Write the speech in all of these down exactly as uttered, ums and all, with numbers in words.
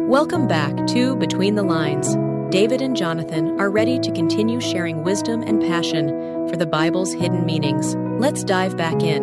Welcome back to Between the Lines. David and Jonathan are ready to continue sharing wisdom and passion for the Bible's hidden meanings. Let's dive back in.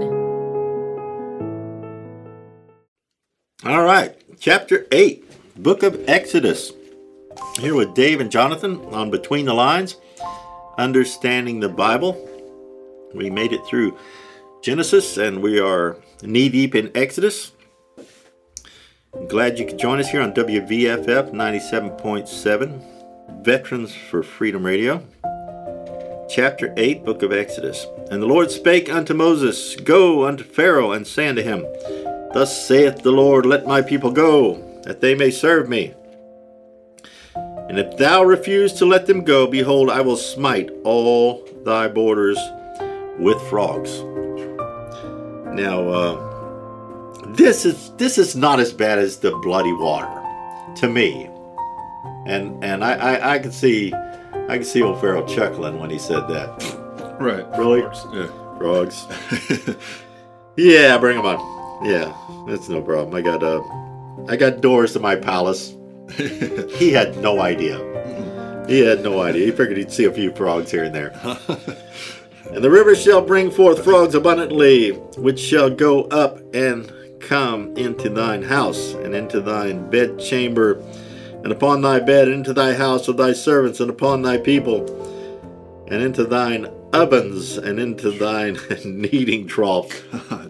All right, chapter eight, book of Exodus. Here with Dave and Jonathan on Between the Lines, understanding the Bible. We made it through Genesis and we are knee-deep in Exodus. Glad you could join us here on W V F F ninety-seven point seven, Veterans for Freedom Radio. Chapter eight, book of Exodus. And the Lord spake unto Moses, Go unto Pharaoh, and say unto him, Thus saith the Lord, Let my people go, that they may serve me. And if thou refuse to let them go, behold, I will smite all thy borders with frogs. Now, uh, this is this is not as bad as the bloody water, to me. And and I, I, I can see I can see old Pharaoh chuckling when he said that. Right. Really? Yeah. Frogs. Yeah, bring them on. Yeah, that's no problem. I got uh, I got doors to my palace. He had no idea. He had no idea. He figured he'd see a few frogs here and there. And the river shall bring forth frogs abundantly, which shall go up and come into thine house, and into thine bedchamber, and upon thy bed, and into thy house of thy servants, and upon thy people, and into thine ovens, and into thine kneading trough.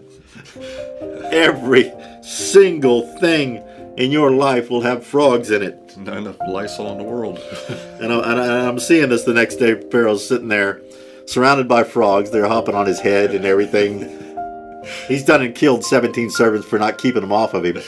Every single thing in your life will have frogs in it. Not enough Lysol in the world. And, I, and I, I'm seeing this the next day. Pharaoh's sitting there, surrounded by frogs. They're hopping on his head and everything. He's done and killed seventeen servants for not keeping them off of him.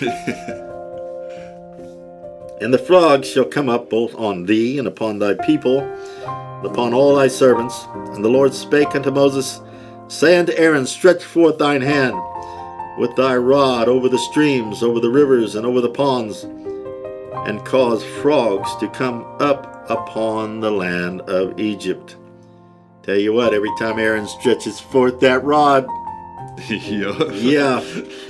And the frogs shall come up both on thee and upon thy people, and upon all thy servants. And the Lord spake unto Moses, Say unto Aaron, Stretch forth thine hand with thy rod over the streams, over the rivers, and over the ponds, and cause frogs to come up upon the land of Egypt. Tell you what, every time Aaron stretches forth that rod, yeah. yeah.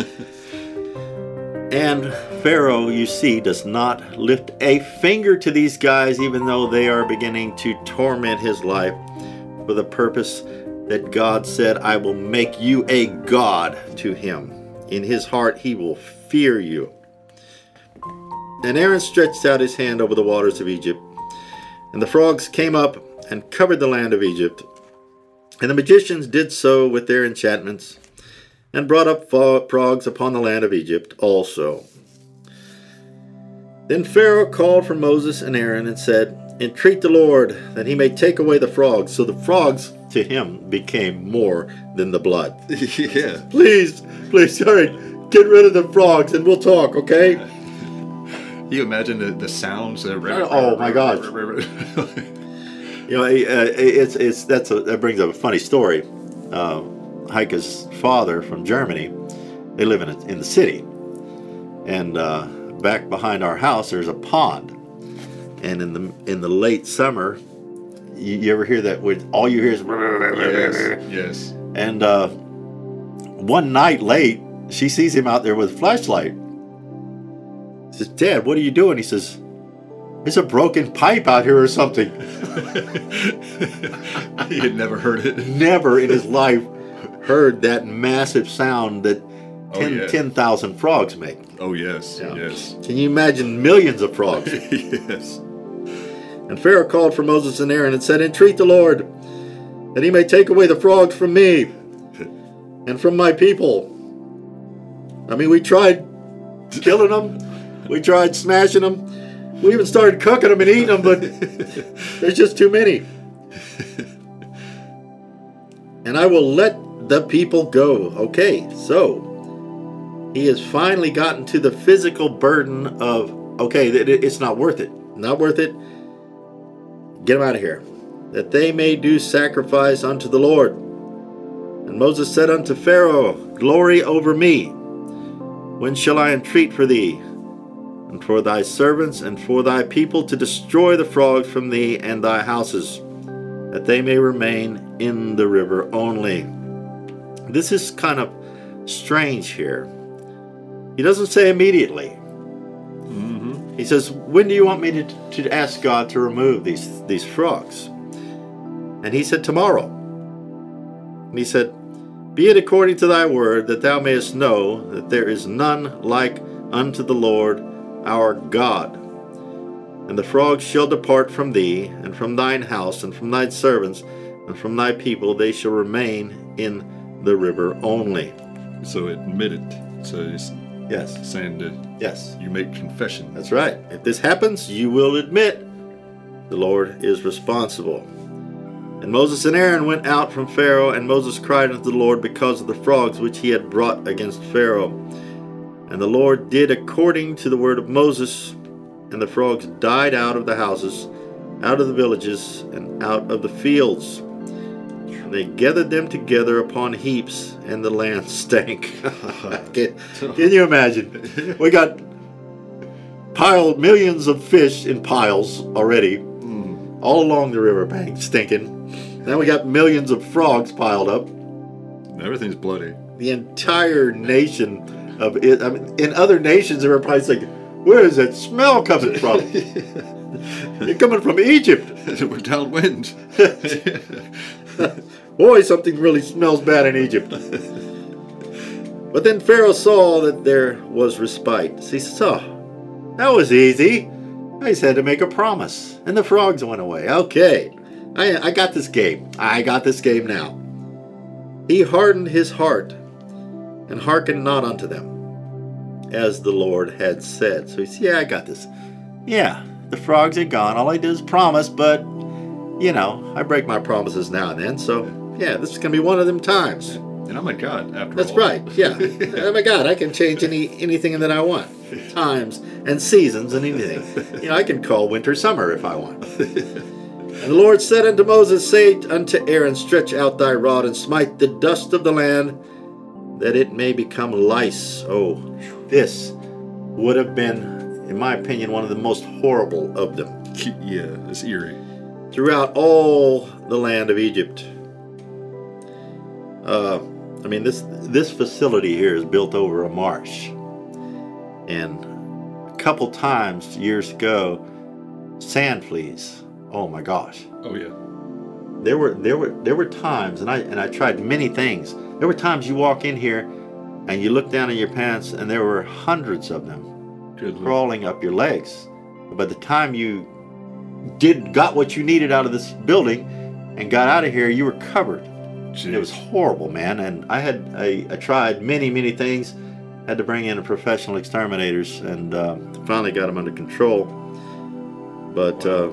And Pharaoh, you see, does not lift a finger to these guys, even though they are beginning to torment his life for the purpose that God said, I will make you a god to him. In his heart he will fear you. And Aaron stretched out his hand over the waters of Egypt, and the frogs came up and covered the land of Egypt. And the magicians did so with their enchantments, and brought up frogs upon the land of Egypt also. Then Pharaoh called for Moses and Aaron and said, Entreat the Lord, that he may take away the frogs. So the frogs to him became more than the blood. Yeah. Please, please, hurry, get rid of the frogs and we'll talk, okay? You imagine the, the sounds that oh my gosh. You know, it's it's that's a, that brings up a funny story. Uh, Heike's father from Germany, they live in a, in the city, and uh, back behind our house there's a pond, and in the in the late summer, you, you ever hear that? When all you hear is yes, yes. And uh, one night late, she sees him out there with a flashlight. Says, Dad, what are you doing? He says, There's a broken pipe out here or something. He had never heard it. Never in his life heard that massive sound that ten, oh, yeah. ten thousand frogs make. Oh, yes, Yeah. yes. Can you imagine millions of frogs? Yes. And Pharaoh called for Moses and Aaron and said, Entreat the Lord, that he may take away the frogs from me and from my people. I mean, we tried killing them. We tried smashing them. We even started cooking them and eating them, but there's just too many. And I will let the people go. Okay, so he has finally gotten to the physical burden of, okay, it's not worth it. Not worth it. Get them out of here, that they may do sacrifice unto the Lord. And Moses said unto Pharaoh, Glory over me. When shall I entreat for thee, and for thy servants, and for thy people, to destroy the frogs from thee and thy houses, that they may remain in the river only? This is kind of strange here. He doesn't say immediately. Mm-hmm. He says, when do you want me to, to ask God to remove these, these frogs? And he said, tomorrow. And he said, be it according to thy word, that thou mayest know that there is none like unto the Lord our God. And the frogs shall depart from thee, and from thine house, and from thy servants, and from thy people. They shall remain in the river only. So admit it. So it's Yes. saying that Yes. you make confession. That's right. If this happens, you will admit the Lord is responsible. And Moses and Aaron went out from Pharaoh, and Moses cried unto the Lord because of the frogs which he had brought against Pharaoh. And the Lord did according to the word of Moses, and the frogs died out of the houses, out of the villages, and out of the fields. And they gathered them together upon heaps, and the land stank. can, can you imagine? We got piled millions of fish in piles already, mm. all along the riverbank, stinking. Now we got millions of frogs piled up. Everything's bloody. The entire nation of it. I mean, in other nations, they were probably thinking, where is that smell coming from? It's coming from Egypt. We're downwind. Boy, something really smells bad in Egypt. But then Pharaoh saw that there was respite. So he says, oh, that was easy. I just had to make a promise. And the frogs went away. Okay. I, I got this game. I got this game now. He hardened his heart and hearkened not unto them, as the Lord had said. So he said, yeah, I got this. Yeah, the frogs are gone. All I did is promise, but, you know, I break my promises now and then. So, yeah, this is going to be one of them times. And I'm a god, after That's all. right, yeah. Oh my God, I can change any anything that I want. Times and seasons and anything. You know, I can call winter summer if I want. And the Lord said unto Moses, say unto Aaron, stretch out thy rod and smite the dust of the land, that it may become lice. Oh, this would have been, in my opinion, one of the most horrible of them. Yeah, it's eerie. Throughout all the land of Egypt. Uh, I mean, this this facility here is built over a marsh. And a couple times years ago, sand fleas. Oh my gosh. Oh yeah. There were there were there were times, and I and I tried many things. There were times you walk in here and you look down in your pants and there were hundreds of them Good crawling up your legs. By the time you did got what you needed out of this building and got out of here, you were covered. And it was horrible, man. And I had I, I tried many many things. Had to bring in a professional exterminators, and uh, finally got them under control. But. Uh,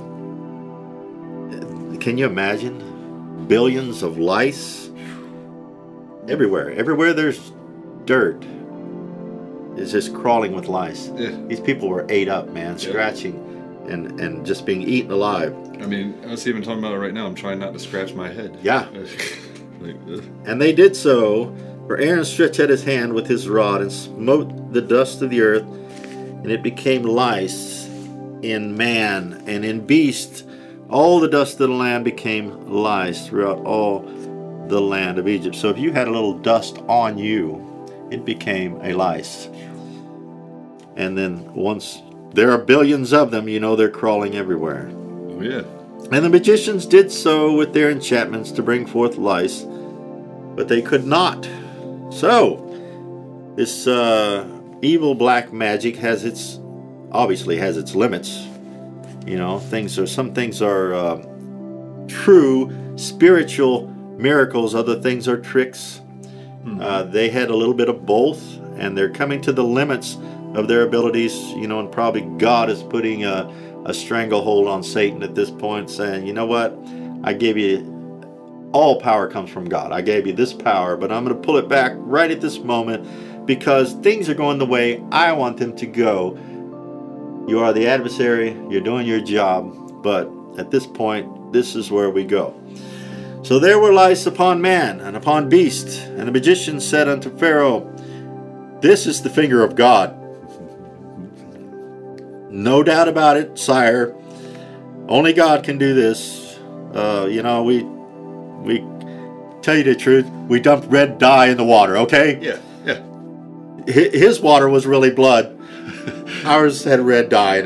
Can you imagine? Billions of lice everywhere. Everywhere there's dirt is just crawling with lice. Yeah. These people were ate up, man, Yeah. scratching and, and just being eaten alive. I mean, I was even talking about it right now. I'm trying not to scratch my head. Yeah. Like, ugh. And they did so, for Aaron stretched out his hand with his rod and smote the dust of the earth, and it became lice in man and in beast. All the dust of the land became lice throughout all the land of Egypt. So if you had a little dust on you, it became a lice. And then once there are billions of them, you know they're crawling everywhere. Oh yeah. And the magicians did so with their enchantments to bring forth lice, but they could not. So this uh, evil black magic has its, obviously has its limits. You know, things are, some things are uh, true spiritual miracles, other things are tricks. Mm-hmm. Uh, they had a little bit of both, and they're coming to the limits of their abilities, you know, and probably God is putting a, a stranglehold on Satan at this point, saying, you know what, I gave you, all power comes from God. I gave you this power, but I'm going to pull it back right at this moment because things are going the way I want them to go. You are the adversary, you're doing your job, but at this point, this is where we go. So there were lice upon man and upon beast, and the magician said unto Pharaoh, this is the finger of God. No doubt about it, sire. Only God can do this. Uh, you know, we, we tell you the truth, we dumped red dye in the water, okay? Yeah, yeah. His water was really blood. Ours had red dye in it.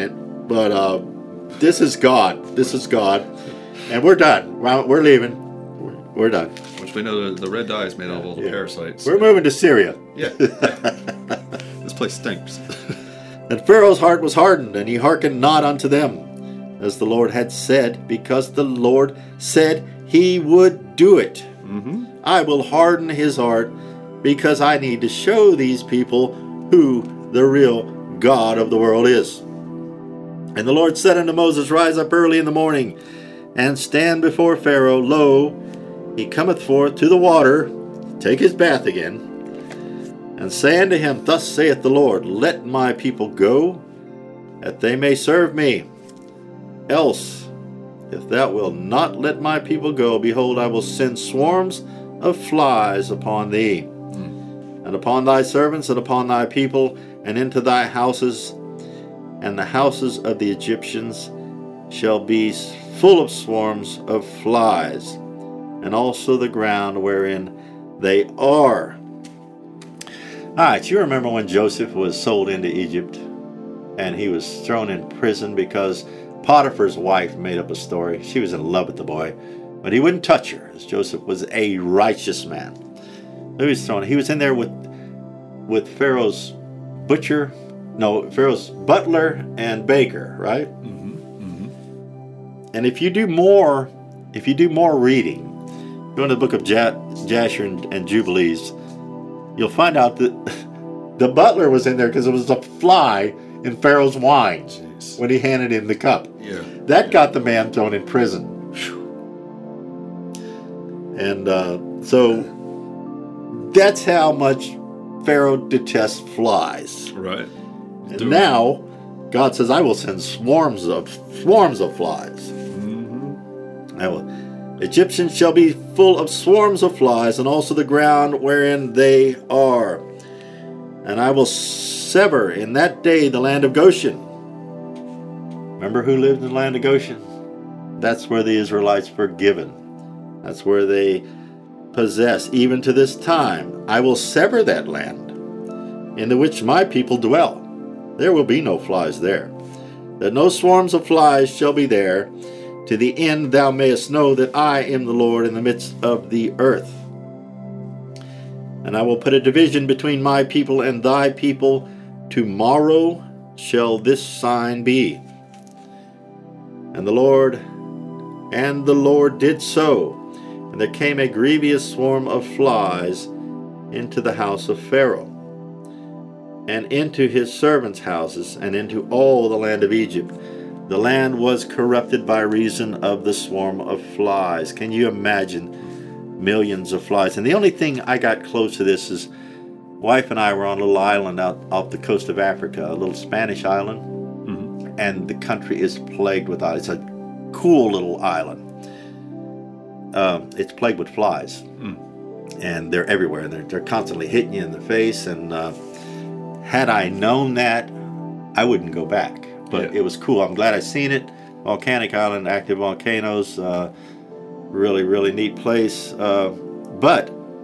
But uh, this is God. This is God. And we're done. We're we're leaving. We're, we're done. Which we know the, the red dye is made out of all the Yeah. parasites. We're moving to Syria. Yeah. This place stinks. And Pharaoh's heart was hardened, and he hearkened not unto them, as the Lord had said, because the Lord said he would do it. Mm-hmm. I will harden his heart, because I need to show these people who the real God of the world is. And the Lord said unto Moses, Rise up early in the morning, and stand before Pharaoh. Lo, he cometh forth to the water, take his bath again, and say unto him, Thus saith the Lord, Let my people go, that they may serve me. Else, if thou wilt not let my people go, behold, I will send swarms of flies upon thee, mm. and upon thy servants, and upon thy people, and into thy houses, and the houses of the Egyptians shall be full of swarms of flies, and also the ground wherein they are. All right, you remember when Joseph was sold into Egypt, and he was thrown in prison because Potiphar's wife made up a story. She was in love with the boy, but he wouldn't touch her, as Joseph was a righteous man. So he was thrown. He was in there with with Pharaoh's butcher, no, Pharaoh's butler and baker, right? Mm-hmm. Mm-hmm. And if you do more, if you do more reading, go into the book of Ja- Jasher and, and Jubilees, you'll find out that the butler was in there because it was a fly in Pharaoh's wine Jeez. when he handed him the cup. Yeah. That yeah. got the man thrown in prison. And uh, so that's how much Pharaoh detests flies. Right. And Do it. now God says, I will send swarms of swarms of flies. Mm-hmm. I will. Egyptians shall be full of swarms of flies, and also the ground wherein they are. And I will sever in that day the land of Goshen. Remember who lived in the land of Goshen? That's where the Israelites were given. That's where they possess, even to this time. I will sever that land, in the which my people dwell. There will be no flies there. That no swarms of flies shall be there, to the end thou mayest know that I am the Lord in the midst of the earth. And I will put a division between my people and thy people. Tomorrow shall this sign be. And the Lord, and the Lord did so. And there came a grievous swarm of flies into the house of Pharaoh, and into his servants' houses, and into all the land of Egypt. The land was corrupted by reason of the swarm of flies. Can you imagine millions of flies? And the only thing I got close to this is, wife and I were on a little island out off the coast of Africa, a little Spanish island, mm-hmm. and the country is plagued with it. It's a cool little island. Uh, it's plagued with flies, mm. and they're everywhere. And they're, they're constantly hitting you in the face. And uh, had I known that, I wouldn't go back. But yeah. It was cool. I'm glad I seen it. Volcanic island, active volcanoes. Uh, really, really neat place. Uh, but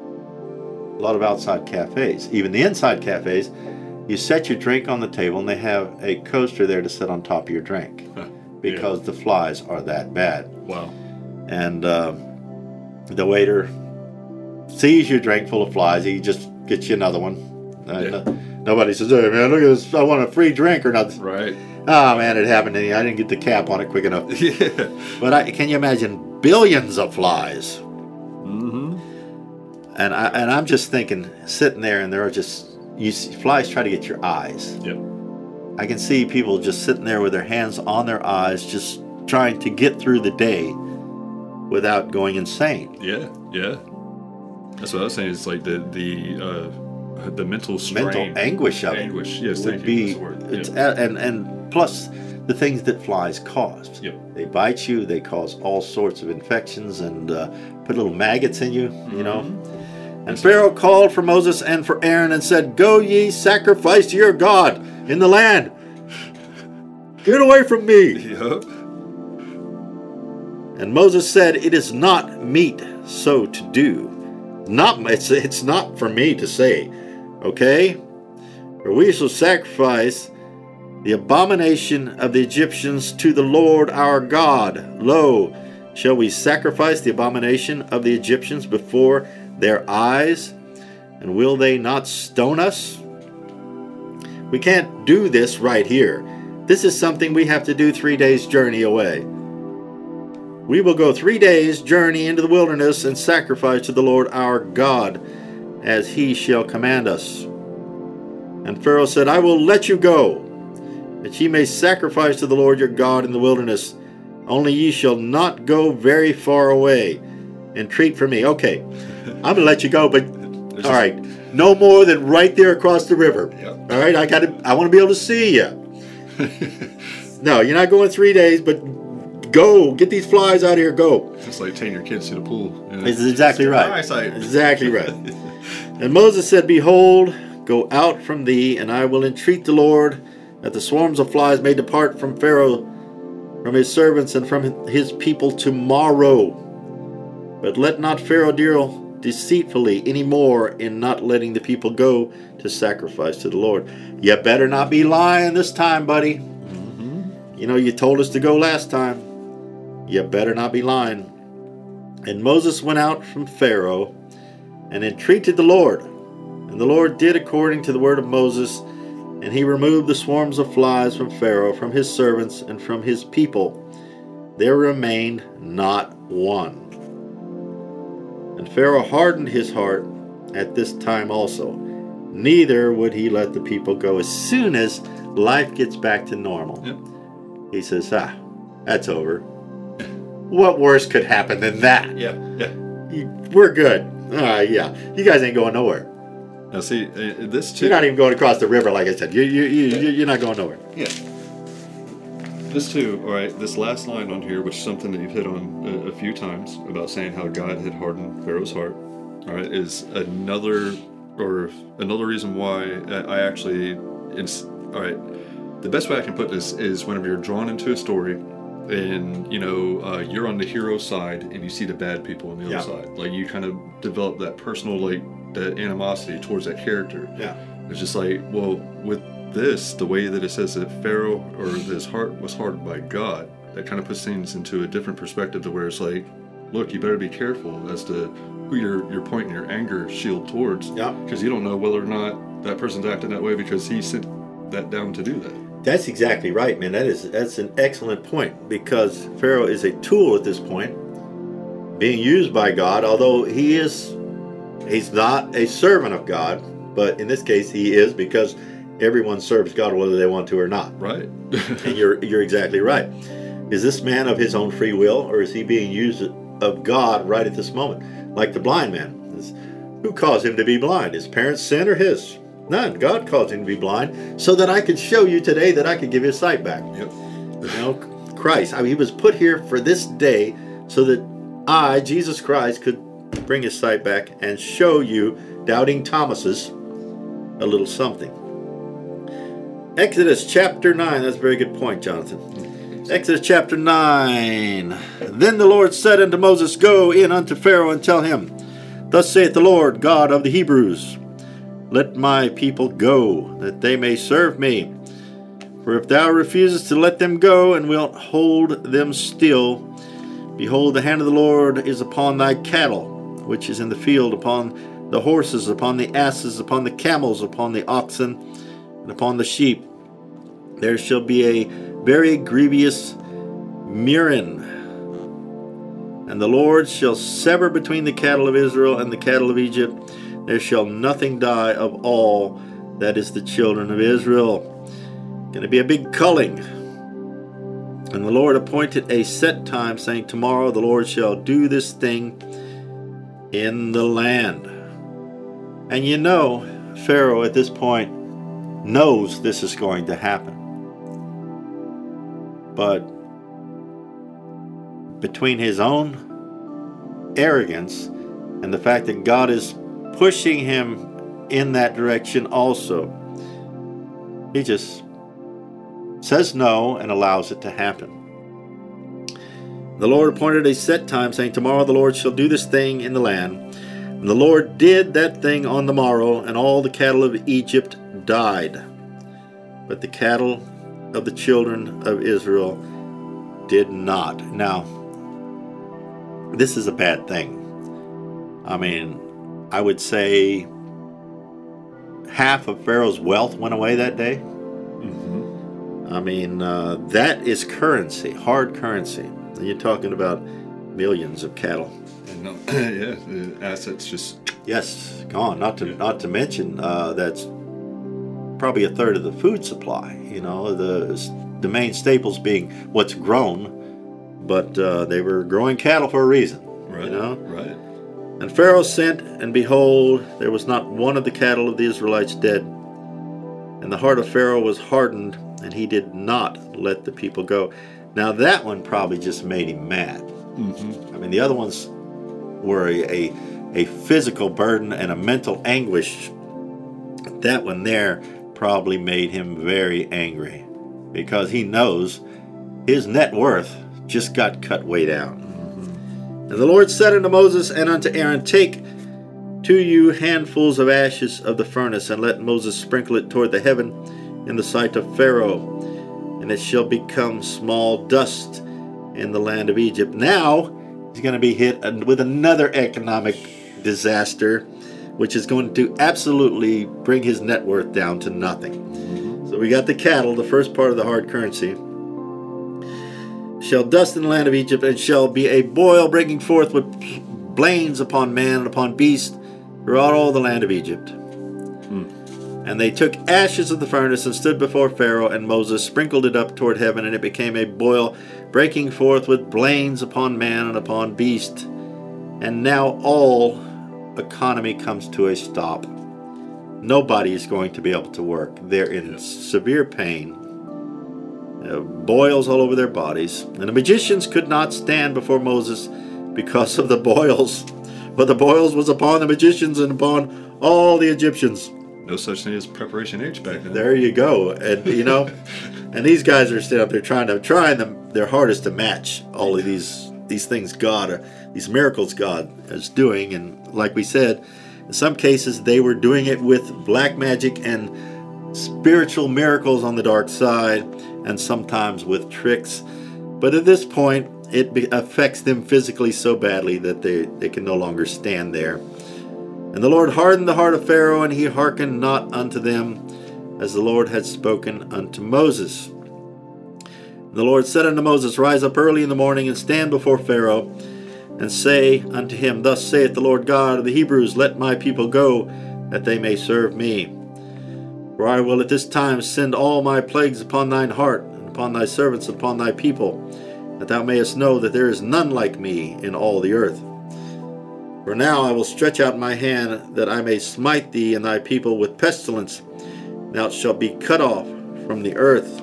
a lot of outside cafes. Even the inside cafes, you set your drink on the table and they have a coaster there to sit on top of your drink. Huh. Because yeah. the flies are that bad. Wow. And uh, the waiter sees your drink full of flies. He just gets you another one. Uh, yeah. no, nobody says, hey man, look at this. I want a free drink or nothing. Right. Oh man, it happened to me. I didn't get the cap on it quick enough. Yeah. But I, can you imagine billions of flies? Mm-hmm. And I and I'm just thinking, sitting there, and there are just you see, flies try to get your eyes. Yep. I can see people just sitting there with their hands on their eyes, just trying to get through the day without going insane. Yeah, yeah. That's what I was saying. It's like the the uh, the mental strain, mental anguish of anguish. it. Yes, would thank be, you. That's the word. It's Yep. and and plus the things that flies cause. Yep. They bite you. They cause all sorts of infections and uh, put little maggots in you. You Mm-hmm. know. And Pharaoh called for Moses and for Aaron and said, "Go ye, sacrifice to your God in the land. Get away from me." Yep. And Moses said, "It is not meet so to do. Not it's it's not for me to say, okay? For we shall sacrifice the abomination of the Egyptians to the Lord our God. Lo, shall we sacrifice the abomination of the Egyptians before their eyes? And will they not stone us? We can't do this right here. This is something we have to do three days' journey away. We will go three days' journey into the wilderness and sacrifice to the Lord our God, as he shall command us. And Pharaoh said, I will let you go, that ye may sacrifice to the Lord your God in the wilderness. Only ye shall not go very far away. Entreat for me. Okay, I'm going to let you go, but all right, no more than right there across the river. Yep. All right, I got to. I want to be able to see you. No, you're not going three days, but go get these flies out of here. Go. It's like taking your kids to the pool. You know? It's exactly right. Eyesight. Exactly right. And Moses said, Behold, go out from thee, and I will entreat the Lord that the swarms of flies may depart from Pharaoh, from his servants, and from his people tomorrow. But let not Pharaoh deal deceitfully any more in not letting the people go to sacrifice to the Lord. You better not be lying this time, buddy. Mm-hmm. You know, you told us to go last time. You better not be lying. And Moses went out from Pharaoh and entreated the Lord. And the Lord did according to the word of Moses, and he removed the swarms of flies from Pharaoh, from his servants, and from his people. There remained not one. And Pharaoh hardened his heart at this time also. Neither would he let the people go. As soon as life gets back to normal, Yep. he says, ah, that's over. What worse could happen than that? Yeah, yeah. You, we're good. Uh, yeah, you guys ain't going nowhere. Now see, uh, this too. You're not even going across the river, like I said. You, you, you, Yeah. You're not going nowhere. Yeah. This too, all right, this last line on here, which is something that you've hit on a, a few times about saying how God had hardened Pharaoh's heart, all right, is another, or another reason why I actually, ins- all right, the best way I can put this is whenever you're drawn into a story and, you know, uh, you're on the hero side and you see the bad people on the Yeah. other side, like you kind of develop that personal, like, that animosity towards that character. Yeah. It's just like, well, with this, the way that it says that Pharaoh, or that his heart was hardened by God, that kind of puts things into a different perspective to where it's like, look, you better be careful as to who you're, you're pointing your anger shield towards. Yeah. Because you don't know whether or not that person's acting that way because he sent that down to do that. That's exactly right, man. That is that's an excellent point, because Pharaoh is a tool at this point, being used by God, although he is he's not a servant of God, but in this case he is, because everyone serves God whether they want to or not. Right. And you're you're exactly right. Is this man of his own free will, or is he being used of God right at this moment? Like the blind man. Is, who caused him to be blind? His parents' sin or his? None. God caused him to be blind so that I could show you today that I could give his sight back. Yep. You know, Christ. I mean, he was put here for this day so that I, Jesus Christ, could bring his sight back and show you, doubting Thomases, a little something. Exodus chapter nine. That's a very good point, Jonathan. Exodus chapter nine. Then the Lord said unto Moses, Go in unto Pharaoh and tell him, Thus saith the Lord God of the Hebrews, Let my people go, that they may serve me. For if thou refusest to let them go, and wilt hold them still, behold, the hand of the Lord is upon thy cattle, which is in the field, upon the horses, upon the asses, upon the camels, upon the oxen, and upon the sheep. There shall be a very grievous murrain. And the Lord shall sever between the cattle of Israel and the cattle of Egypt. There shall nothing die of all that is the children of Israel. Going to be a big culling. And the Lord appointed a set time, saying, Tomorrow the Lord shall do this thing in the land. And you know, Pharaoh at this point knows this is going to happen. But between his own arrogance and the fact that God is pushing him in that direction also, he just says no and allows it to happen. The Lord appointed a set time, saying, Tomorrow the Lord shall do this thing in the land. And the Lord did that thing on the morrow, and all the cattle of Egypt died. But the cattle of the children of Israel did not. Now, this is a bad thing. I mean, I would say half of Pharaoh's wealth went away that day. Mm-hmm. I mean, uh, that is currency, hard currency. You're talking about millions of cattle. And no, yeah, the assets just yes, gone. Not to not to mention uh, that's probably a third of the food supply. You know, the the main staples being what's grown, but uh, they were growing cattle for a reason. right, You know, right. and Pharaoh sent, and behold, there was not one of the cattle of the Israelites dead. And the heart of Pharaoh was hardened, and he did not let the people go. Now that one probably just made him mad. Mm-hmm. I mean, the other ones were a, a, a physical burden and a mental anguish. That one there probably made him very angry, because he knows his net worth just got cut way down. Mm-hmm. And the Lord said unto Moses and unto Aaron, Take to you handfuls of ashes of the furnace, and let Moses sprinkle it toward the heaven in the sight of Pharaoh, and it shall become small dust in the land of Egypt. Now he's going to be hit with another economic disaster, which is going to absolutely bring his net worth down to nothing. Mm-hmm. So we got the cattle, the first part of the hard currency. Shall dust in the land of Egypt, and shall be a boil breaking forth with blains upon man and upon beast throughout all the land of Egypt. Hmm. And they took ashes of the furnace and stood before Pharaoh, and Moses sprinkled it up toward heaven, and it became a boil breaking forth with blains upon man and upon beast. And now all economy comes to a stop. Nobody is going to be able to work. They're in severe pain. Uh, boils all over their bodies. And the magicians could not stand before Moses because of the boils. But the boils was upon the magicians and upon all the Egyptians. No such thing as Preparation H back then. There you go. And you know, and these guys are still up there trying to trying them their hardest to match all of these these things God, or these miracles God is doing. And like we said, in some cases they were doing it with black magic and spiritual miracles on the dark side, and sometimes with tricks. But at this point, it be- affects them physically so badly that they, they can no longer stand there. And the Lord hardened the heart of Pharaoh, and he hearkened not unto them, as the Lord had spoken unto Moses. And the Lord said unto Moses, Rise up early in the morning, and stand before Pharaoh, and say unto him, Thus saith the Lord God of the Hebrews, Let my people go, that they may serve me. For I will at this time send all my plagues upon thine heart, and upon thy servants, and upon thy people, that thou mayest know that there is none like me in all the earth. For now I will stretch out my hand, that I may smite thee and thy people with pestilence. Thou shalt be cut off from the earth.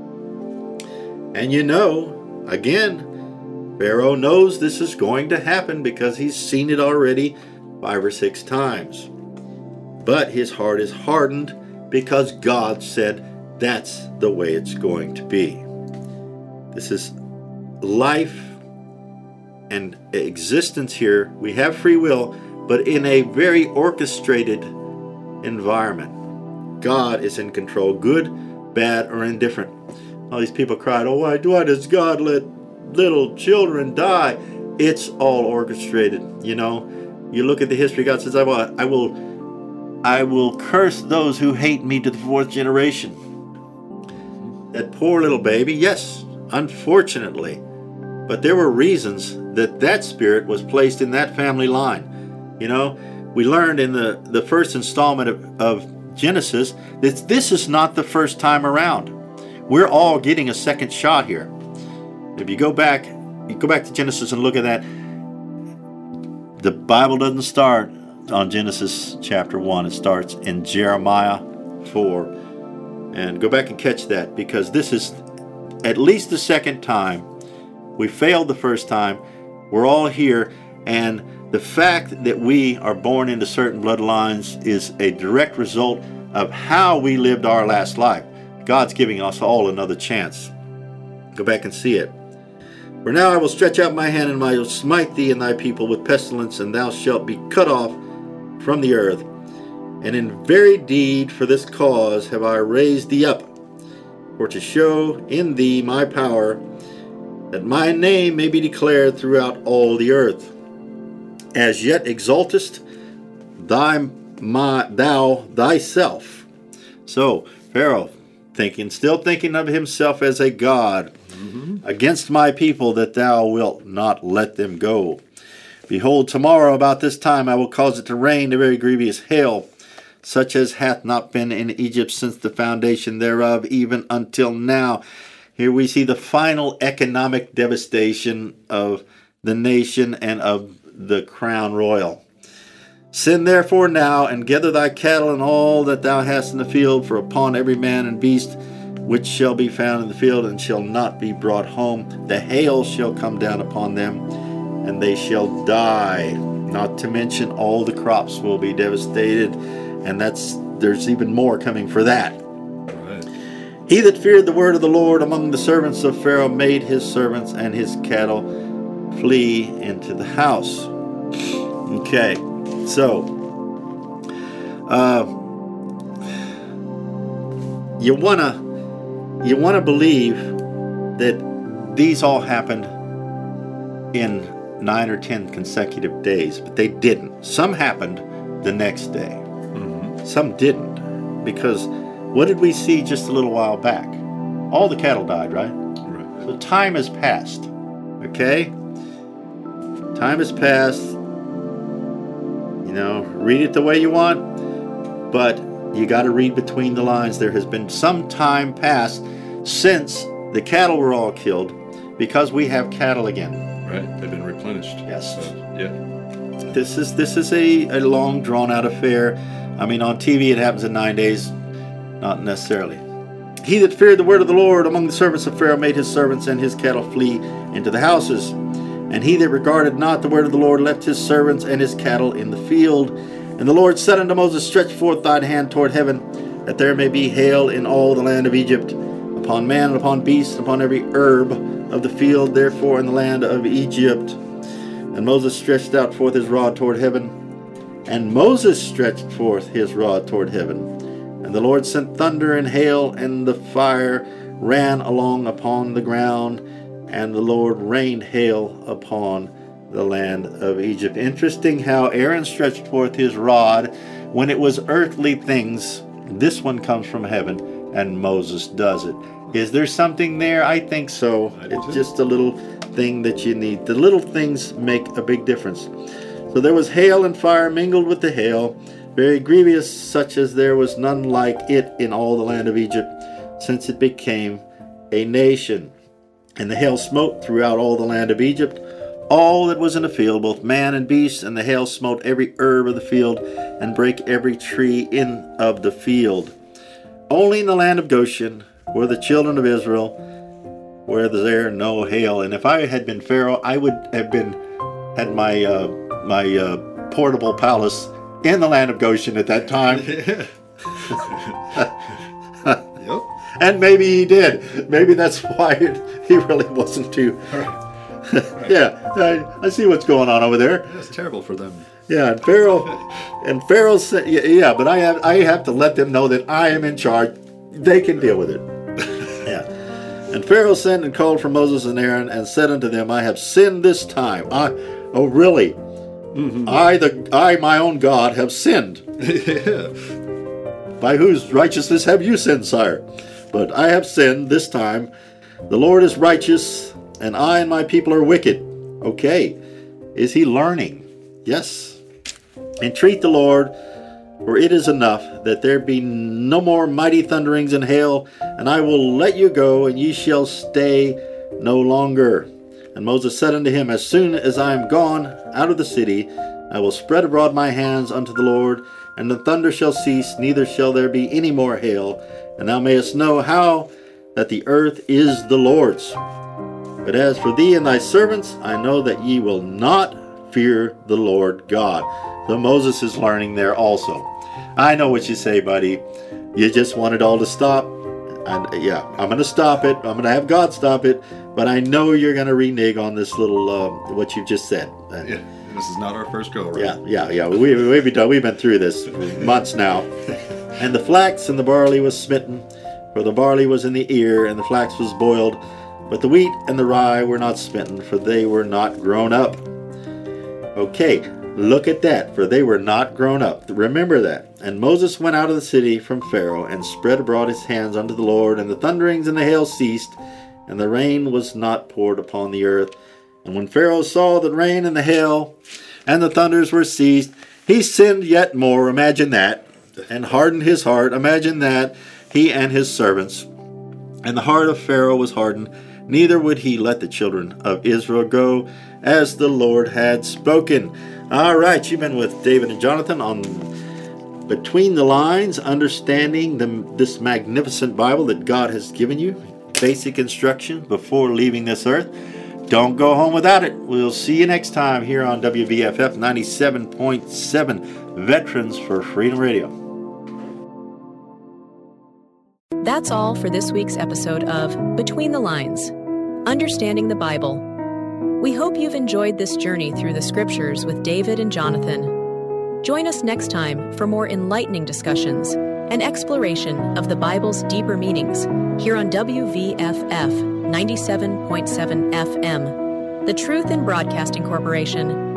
And you know, again, Pharaoh knows this is going to happen because he's seen it already five or six times. But his heart is hardened because God said that's the way it's going to be. This is life and existence here. We have free will, but in a very orchestrated environment. God is in control, good, bad, or indifferent. All these people cried, oh, why, why does God let little children die? It's all orchestrated. You know, you look at the history. God says, I will, I will, I will curse those who hate me to the fourth generation. That poor little baby, yes, unfortunately. But there were reasons that that spirit was placed in that family line. You know, we learned in the, the first installment of, of Genesis that this is not the first time around. We're all getting a second shot here. If you go back, you go back to Genesis and look at that, the Bible doesn't start on Genesis chapter one. It starts in Jeremiah four. And go back and catch that, because this is at least the second time. We failed the first time. We're all here, and the fact that we are born into certain bloodlines is a direct result of how we lived our last life. God's giving us all another chance. Go back and see it. For now I will stretch out my hand, and I will smite thee and thy people with pestilence, and thou shalt be cut off from the earth. And in very deed for this cause have I raised thee up, for to show in thee my power, that my name may be declared throughout all the earth. As yet exaltest thy, my, thou thyself. So, Pharaoh, thinking, still thinking of himself as a god, mm-hmm. against my people, that thou wilt not let them go. Behold, tomorrow about this time I will cause it to rain a very grievous hail, such as hath not been in Egypt since the foundation thereof, even until now. Here we see the final economic devastation of the nation and of the crown royal. Send therefore now, and gather thy cattle and all that thou hast in the field, for upon every man and beast which shall be found in the field and shall not be brought home, the hail shall come down upon them, and they shall die. Not to mention all the crops will be devastated, and that's there's even more coming for that. Right. He that feared the word of the Lord among the servants of Pharaoh made his servants and his cattle flee into the house. Okay, so uh, you wanna you wanna believe that these all happened in nine or ten consecutive days, but they didn't. Some happened the next day. Mm-hmm. Some didn't, because what did we see just a little while back? All the cattle died, right? Right. So time has passed. Okay? Time has passed. You know, read it the way you want, but you got to read between the lines. There has been some time passed since the cattle were all killed, because we have cattle again. Right, they've been replenished. Yes. So, yeah. This is this is a, a long drawn out affair. I mean, on T V it happens in nine days, not necessarily. He that feared the word of the Lord among the servants of Pharaoh made his servants and his cattle flee into the houses. And he that regarded not the word of the Lord left his servants and his cattle in the field. And the Lord said unto Moses, Stretch forth thine hand toward heaven, that there may be hail in all the land of Egypt, upon man and upon beast, and upon every herb of the field, therefore in the land of Egypt. And Moses stretched out forth his rod toward heaven, and Moses stretched forth his rod toward heaven. And the Lord sent thunder and hail, and the fire ran along upon the ground, and the Lord rained hail upon the land of Egypt. Interesting how Aaron stretched forth his rod when it was earthly things. This one comes from heaven, and Moses does it. Is there something there? I think so. I it's just a little thing that you need. The little things make a big difference. So there was hail and fire mingled with the hail, very grievous, such as there was none like it in all the land of Egypt, since it became a nation. And the hail smote throughout all the land of Egypt, all that was in the field, both man and beast, and the hail smote every herb of the field, and brake every tree in of the field. Only in the land of Goshen were the children of Israel, where there no hail. And if I had been Pharaoh, I would have been had my uh, my uh, portable palace in the land of Goshen at that time. Yep. And maybe he did. Maybe that's why it, he really wasn't too. Right. Right. Yeah, I, I see what's going on over there. That's terrible for them. Yeah, and Pharaoh, and Pharaoh said, yeah, yeah, but I have I have to let them know that I am in charge. They can deal with it. Yeah. And Pharaoh sent and called for Moses and Aaron and said unto them, I have sinned this time. I, oh really? Mm-hmm. I, the I, my own God, have sinned. Yeah. By whose righteousness have you sinned, sire? But I have sinned this time. The Lord is righteous, and I and my people are wicked. Okay. Is he learning? Yes. Entreat the Lord, for it is enough that there be no more mighty thunderings and hail, and I will let you go, and ye shall stay no longer. And Moses said unto him, As soon as I am gone out of the city, I will spread abroad my hands unto the Lord, and the thunder shall cease, neither shall there be any more hail, and thou mayest know how that the earth is the Lord's. But as for thee and thy servants, I know that ye will not fear the Lord God. So Moses is learning there also. I know what you say, buddy. You just want it all to stop. And yeah, I'm going to stop it. I'm going to have God stop it. But I know you're going to renege on this little, uh, what you've just said. And, yeah, this is not our first go, right? Yeah, yeah, yeah. We, we've, been, we've been through this months now. And the flax and the barley was smitten, For the barley was in the ear, and the flax was boiled, but the wheat and the rye were not smitten, for they were not grown up. Okay, look at that, for they were not grown up. Remember that. And Moses went out of the city from Pharaoh, and spread abroad his hands unto the Lord, and the thunderings and the hail ceased, and the rain was not poured upon the earth. And when Pharaoh saw the rain and the hail and the thunders were ceased, he sinned yet more, imagine that, and hardened his heart, imagine that, he and his servants. And the heart of Pharaoh was hardened, neither would he let the children of Israel go, as the Lord had spoken. All right, you've been with David and Jonathan on Between the Lines, understanding the, this magnificent Bible that God has given you. Basic instruction before leaving this earth. Don't go home without it. We'll see you next time here on W V F F ninety-seven point seven, Veterans for Freedom Radio. That's all for this week's episode of Between the Lines, Understanding the Bible. We hope you've enjoyed this journey through the Scriptures with David and Jonathan. Join us next time for more enlightening discussions and exploration of the Bible's deeper meanings here on W V F F ninety-seven point seven F M, the Truth in Broadcasting Corporation.